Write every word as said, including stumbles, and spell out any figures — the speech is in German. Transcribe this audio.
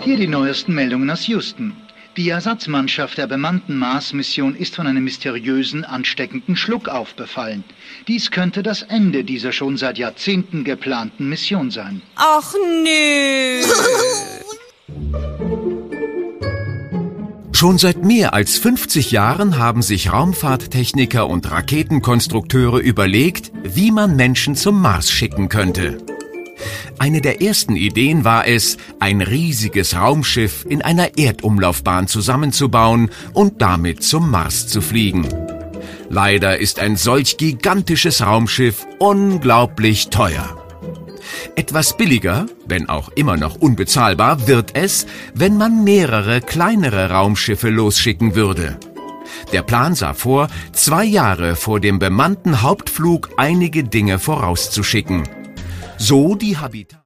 Hier die neuesten Meldungen aus Houston. Die Ersatzmannschaft der bemannten Mars-Mission ist von einem mysteriösen, ansteckenden Schluckauf befallen. Dies könnte das Ende dieser schon seit Jahrzehnten geplanten Mission sein. Ach nö. Schon seit mehr als fünfzig Jahren haben sich Raumfahrttechniker und Raketenkonstrukteure überlegt, wie man Menschen zum Mars schicken könnte. Eine der ersten Ideen war es, ein riesiges Raumschiff in einer Erdumlaufbahn zusammenzubauen und damit zum Mars zu fliegen. Leider ist ein solch gigantisches Raumschiff unglaublich teuer. Etwas billiger, wenn auch immer noch unbezahlbar, wird es, wenn man mehrere kleinere Raumschiffe losschicken würde. Der Plan sah vor, zwei Jahre vor dem bemannten Hauptflug einige Dinge vorauszuschicken. So die Habitat